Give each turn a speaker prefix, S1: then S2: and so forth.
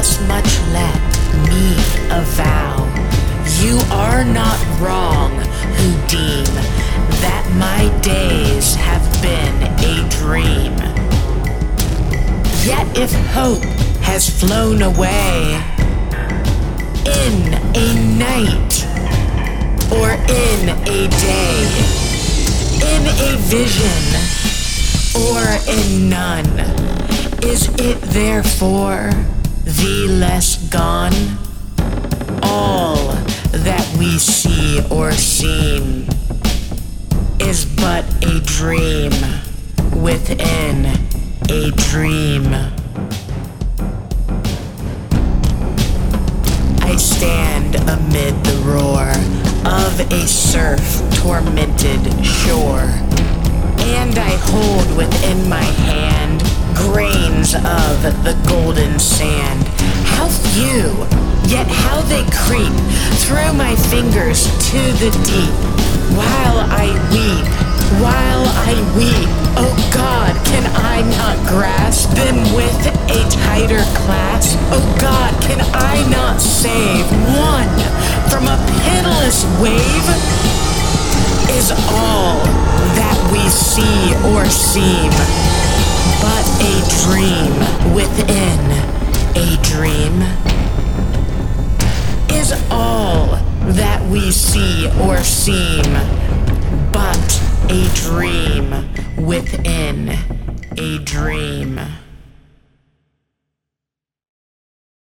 S1: thus much let me avow, you are not wrong who deem that my days have been a dream. Yet if hope has flown away in a night or in a day, in a vision or in none, is it therefore the less gone? All that we see or seem is but a dream within a dream. I stand amid the roar of a surf-tormented shore, and I hold within my hand grains of the golden sand. How few, yet how they creep through my fingers to the deep. While I weep, oh God, can I not grasp them with a tighter clasp? Oh God, can I not save one from a pitiless wave? Is all that we see or seem but a dream within a dream? Is all that we see or seem but a dream within a dream?